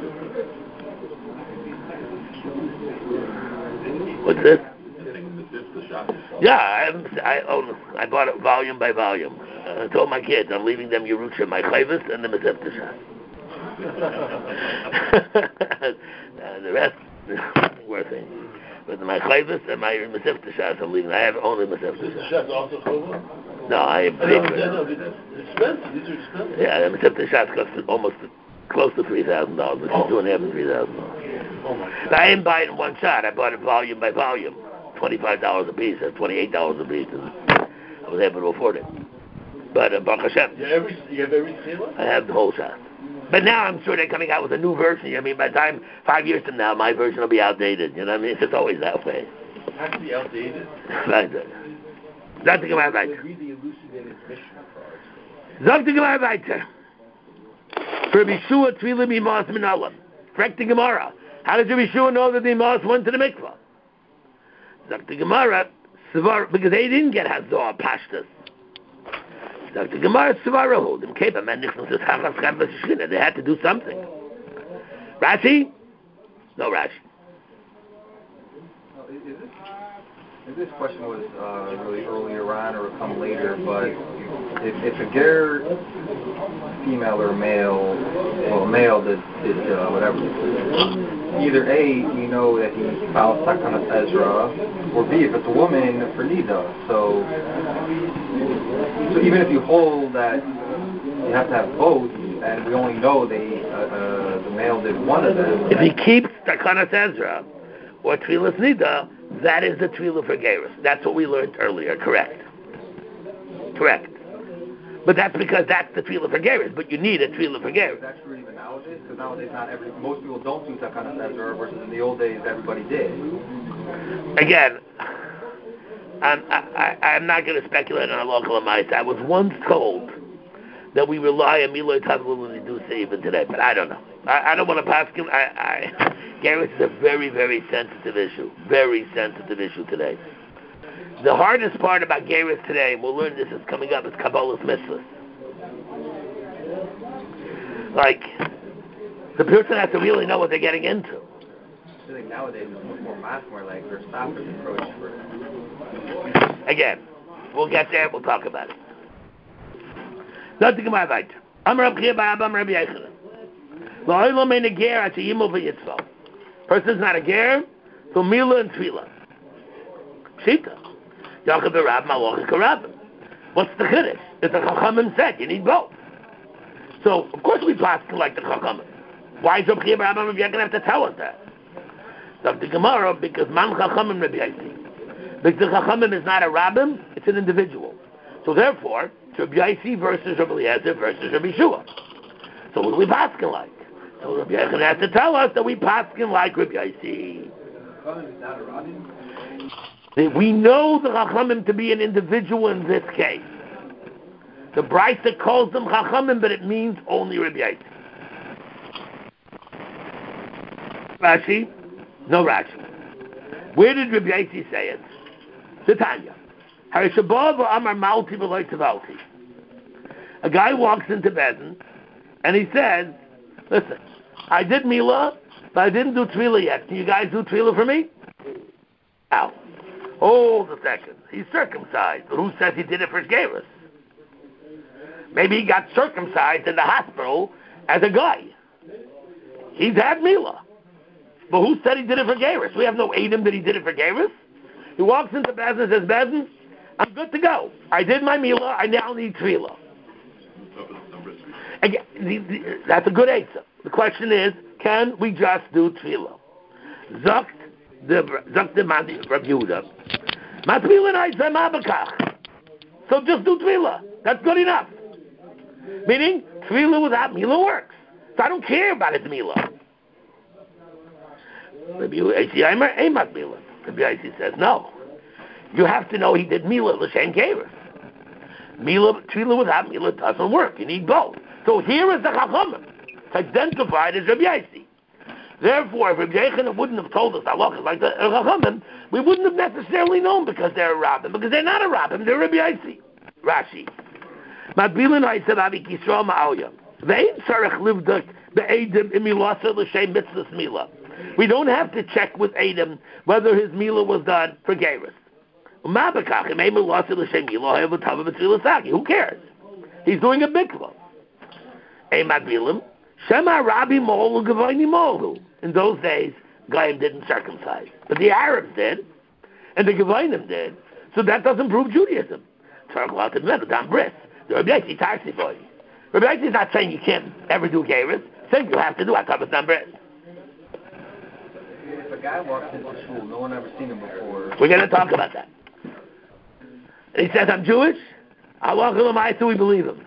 A: What's this? Yeah, I, I own. I bought it volume by volume. Uh, I told my kids I'm leaving them Yerusha, my Chavis, and the Mesivta Shas. uh, the rest, worth it. But my Chavis and my Mesivta Shas, I'm leaving. I have only Mesivta Shas.
C: Shas also Chova?
A: No, I have
C: I
A: paid
C: know,
A: for
C: I know,
A: it.
C: it's expensive. These are expensive.
A: Yeah, the Mesivta Shas cost almost close to three thousand dollars, which is two and a half to three thousand dollars.
C: Oh my God.
A: I didn't buy it in one shot. I bought it volume by volume, twenty-five dollars a piece, or twenty-eight dollars a piece, and I was able to afford it. But uh, Baruch Hashem,
C: You, every, you have every tefillah?
A: I have the whole shot. But now I'm sure they're coming out with a new version. I mean, by the time five years from now, my version will be outdated. You know what I mean? It's just always that way.
C: It has to be outdated.
A: Right. Something about right.
D: Read the elucidated Mishnah for
A: Something about right. For Yeshua Tefillah Mimas Minalam. Correct the Gemara. How did Yeshua know that the Mimas went to the mikvah? Zok the Gemara, because they didn't get Hazor Pashtas. Doctor Gemara Svara hold him. They had to do something. Rashi? No Rashi.
D: Is this, if this question was uh, really earlier on or come later, but if, if a ger, female or male, well, male that did uh, whatever, either A, we know that he follows Takanas Ezra, or B, if it's a woman, for Nida. So, so even if you hold that you have to have both, and we only know they, uh, uh, the male did one of them.
A: If he keeps Takanas Ezra or Tfilas Nida, that is the Tfilah for Gerus. That's what we learned earlier. Correct. Correct. But that's because that's the Tfilah for Gerus. But you need a Tfilah for Gerus.
D: That's true even nowadays, because nowadays not every, most people don't do Takanas Ezra, versus in the old days everybody did.
A: Again, I'm, I, I, I'm not going to speculate on a local amount. I was once told that we rely on Miloy Tavlul and do even today, but I don't know. I, I don't want to pass. I, I, Gerus is a very, very sensitive issue. Very sensitive issue today. The hardest part about Gerus today, and we'll learn this is coming up, is Kabbalah's mitzvahs. Like, the person has to really know what they're getting into.
D: I feel like nowadays it's much more mass, more like their stoppers approach for it.
A: Again, we'll get there, we'll talk about it. Nothing about it. I'm Rabbi Chiya, I'm Rabbi Yechanan. La'olam ein a ger at she'yimol v'yitzval. Person's not a ger, so Mila and Tfilah. Shita. Yaakov Rab, Malach Karab. What's the chiddush? It's the Chachamim said, you need both. So, of course we pass like the Chachamim. Why is Rabbi Chiya Rabbi Rabbi Yechanan have to tell us that? Doctor Gemara, because Man Chachamim Rabbi Yaisi. Because the Chachamim is not a Rabbim, it's an individual. So therefore, it's Rabbi Yaisi versus Rabbi Eliezer versus Rabbi Shua. So what do we paskin like? So Rabbi Yechanan has to tell us that we paskin like Rabbi Yaisi. We know the Chachamim to be an individual in this case. The Brisa calls them Chachamim, but it means only Rabbi Yaisi. Rashi? No Rashi. Where did Rabbi Yaisi say it? The Tanya. A guy walks into Bezdin and he says, listen, I did Mila, but I didn't do Tefillah yet. Can you guys do Tefillah for me? Now, hold a second. He's circumcised. But who says he did it for Gerus? Maybe he got circumcised in the hospital as a guy. He's had Mila. But who said he did it for Gerus? We have no Adam that he did it for Gerus. He walks into Bezdin and says, Bezdin, I'm good to go. I did my Mila. I now need Tefillah. Again, the, the, that's a good answer. The question is, can we just do Tefillah? Zakt the Zakt the Rabbi Yehuda. Ma Tefillah I say ma bekach. So just do Tefillah. That's good enough. Meaning, Tefillah without Mila works. So I don't care about his Mila. Rabbi Yaisi says, no. You have to know he did Mila l'shem Gerus. Mila, Tefillah without Mila doesn't work. You need both. So here is the Chachamim. It's identified as Rabbi Yaisi. Therefore, if Rabbi Yechanan wouldn't have told us halachas like the Chachamim, we wouldn't have necessarily known because they're a Rabbim. Because they're not a Rabbim, they're Rabbi Yaisi. Rashi. Matbilin ha'isad avik Yisrael ma'alya. Ve'in tzarech livdak be'edim imilasa l'shem mitzvahs Mila. We don't have to check with Adam whether his Mila was done for Gerus. Who cares? He's doing a mikvah. In those days, Goyim didn't circumcise. But the Arabs did, and the Gevinim did. So that doesn't prove Judaism. Rabbi Yaisi is not saying you can't ever do Gerus. Saying you have to do Hakavas Bris.
D: If a guy walks into shul, no one ever seen him before.
A: We're going to talk about that. And he says, I'm Jewish. Allah L'maisa, we believe him.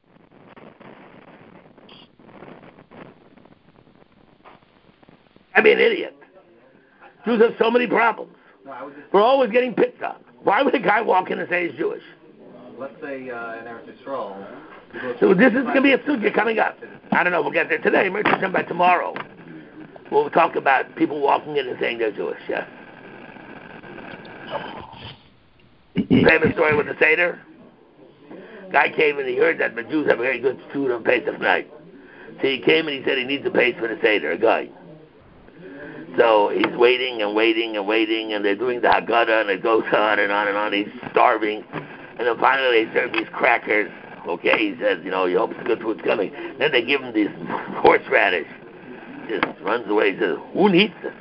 A: I'd be an idiot. Jews have so many problems.
D: No, I would just
A: We're always getting picked on. Why would a guy walk in and say he's Jewish?
D: Let's say uh, in Eretz Yisrael.
A: So this is going to be a sugya coming up. I don't know if we'll get there today. Maybe come by tomorrow. We'll talk about people walking in and saying they're Jewish. Yeah. Famous story with the Seder. Guy came and he heard that the Jews have very good food on Pesach night. So he came and he said he needs a place for the Seder, a guy. So he's waiting and waiting and waiting, and they're doing the Haggadah, and it goes on and on and on. He's starving. And then finally they serve these crackers. Okay, he says, you know, he hopes the good food's coming. Then they give him this horseradish. Just runs away. He says, who needs this?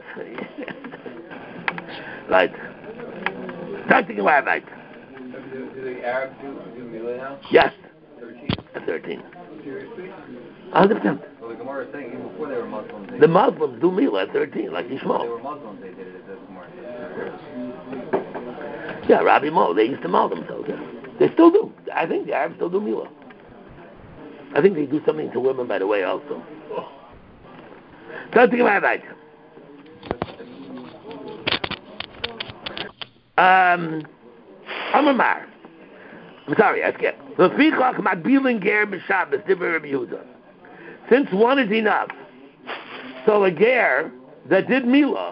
A: Right. Start thinking about it.
D: Do the Arabs do, do Milah now?
A: Yes.
D: thirteen?
A: thirteen.
D: Seriously?
A: one hundred percent.
D: Well, the Gemara is saying even before they were Muslims. They
A: The Muslims do Milah at thirteen, like
D: They
A: Yishmael.
D: were Muslims, they did it, the Gemara.
A: Yeah, Rabbi Mo, they used to mull themselves. Yeah. They still do. I think the Arabs still do Milah. I think they do something to women, by the way, also. Something about that. Um, Amar. I'm sorry, I skipped. Since one is enough, so a ger that did Milah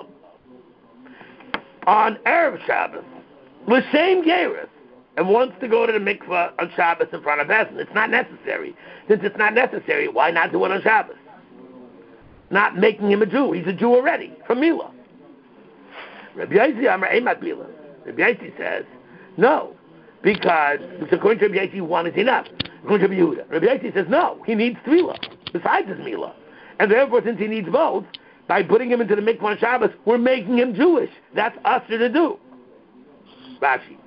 A: on Erev Shabbos, the same gerus, and wants to go to the mikveh on Shabbos in front of Essen, it's not necessary. Since it's not necessary, why not do it on Shabbos? Not making him a Jew. He's a Jew already from Milah. Rabbi Yossi Amar Eimat Milah. Rabbi Yossi says, no, because according to Rabbi Yossi, one is enough. According to Rabbi Yehuda, Rabbi Yossi says, no, he needs Tefillah besides his Milah. And therefore, since he needs both, by putting him into the mikvah on Shabbos, we're making him Jewish. That's usher to do. Rashi.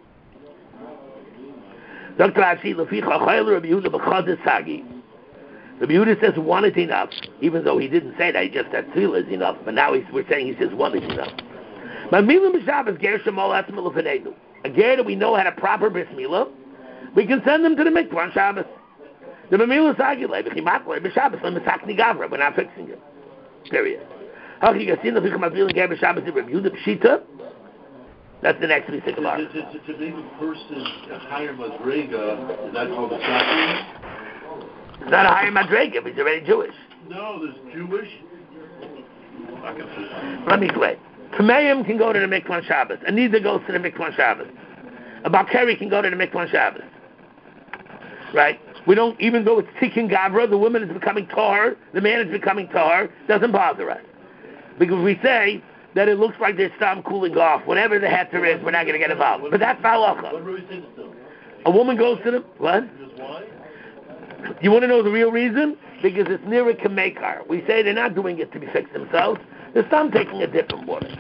A: Doctor Rashi, Leficha Chayil Rabbi Yehuda B'Chadis Sagi. Rabbi Yehuda says one is enough, even though he didn't say that, he just said Tefillah is enough, but now he's, we're saying he says one is enough. But Milah B'Shabbos Ger Shemol Etzim L'Feneidu. A ger that we know had a proper bris milah, we can send them to the mikvah on Shabbos. The Milah Sagilei B'Chimatlei B'Shabbos L'Misakni Gavra. We're not fixing it. Period. Hachi Yasin L'Ficha Mavil Ger B'Shabbos Rabbi Yehuda Pshita. That's the next we think about.
C: To, to, to, to make a person a higher madrega, is that called a sacrament?
A: It's not a higher madrega, but he's already Jewish.
C: No, there's Jewish. I can see.
A: Let me explain. Tameim can go to the mikvah on Shabbos. Anida goes to the mikvah on Shabbos. A Balkari can go to the mikvah on Shabbos. Right? We don't, even though it's Tikkun Gavra, the woman is becoming Tahar, the man is becoming Tahar, doesn't bother us. Because we say that it looks like they're stam cooling off. Whatever the heter is, we're not going to get involved. But that's halacha.
C: What do we say to?
A: A woman goes to them, what?
C: Because why?
A: You want to know the real reason? Because it's near a kamekar. We say they're not doing it to be fixed themselves. They're some taking a dip in water.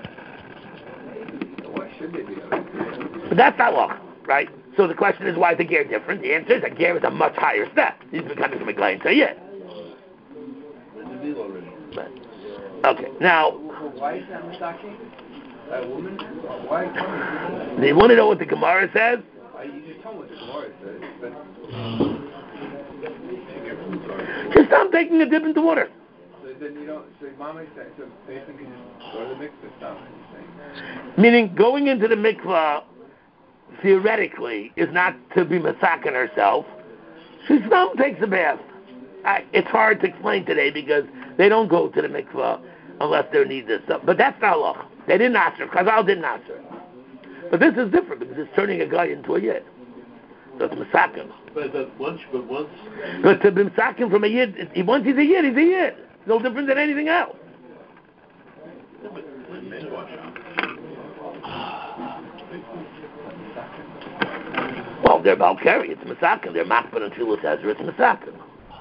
D: Why should they be?
A: But that's halacha, right? So the question is, why is the ger different? The answer is that ger is a much higher step. He's becoming from a glain to yet. Right. Okay, now.
D: Why is that mistake? A woman? Why?
A: Do you want to know what the Gemara says?
D: You just told me what the Gemara says, but.
A: Just stop taking a dip into water.
D: So then you don't. So mom is saying. So basically, you just go to the mikvah. Stop.
A: Meaning, going into the mikvah theoretically is not to be masakin herself. She still takes a bath. I, it's hard to explain today because they don't go to the mikvah unless they're needed. So, but that's not halacha. They didn't answer. Chazal didn't answer. But this is different because it's turning a guy into a yid. So it's masakin.
C: But, but once, but once.
A: But to be masakin from a yid, it, once he's a yid, he's a yid. It's no different than anything else. Well, they're Balkari, it's masakin. They're makban and Tfilas Ezra, it's masakin.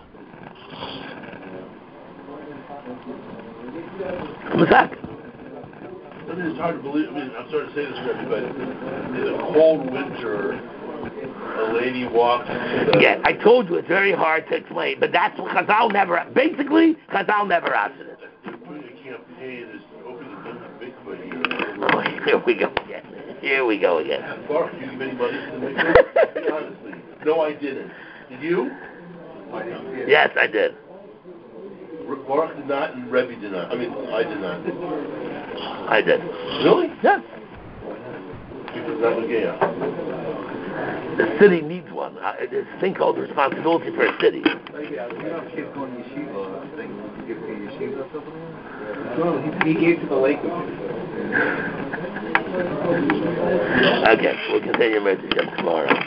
A: Masakin.
C: I mean, it's hard to believe. I mean, I'm sorry to say this to everybody. In a cold winter, a lady walks into the...
A: Yeah, I told you it's very hard to explain, but that's what Chazal never... Basically, Chazal never answered it.
C: Doing a campaign is opening the mikvah here.
A: Oh, here we go again. Here we go again.
C: Baruch, you give any money to the mikvah? Honestly. No, I didn't. Did you?
A: Yes, I did.
C: Baruch did not, and Rebbe did not. I mean, I did not.
A: I did.
C: Really?
A: Yes.
C: Because that was gay.
A: The city needs one. Uh, there's a thing called responsibility for a city.
D: You know, kids going to yeshiva, I think, you give to yeshiva or something? No, he, he gave to the lake.
A: Okay, we'll continue Mercy tomorrow.